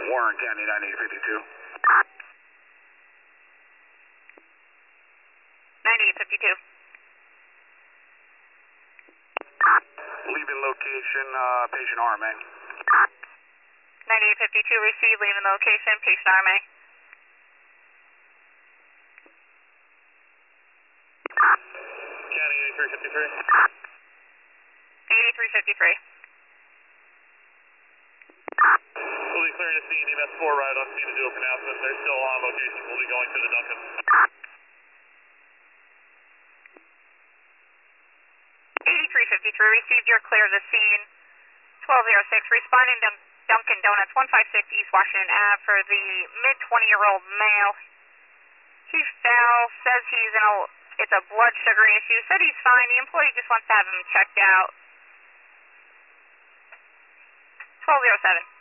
Warren County 9852. 9852. Leaving location, patient RMA. 9852, receive, leaving location, patient RMA. County 8353. 8353. We'll be clearing the scene, EMS 4 right on scene to do a pronouncement. They're still on location. We'll be going to the Duncan. 8353, received your clear of the scene. 1206, responding to Dunkin' Donuts, 156 East Washington Ave for the mid-20-year-old male. He fell, says it's a blood sugar issue, said he's fine. The employee just wants to have him checked out. 1207.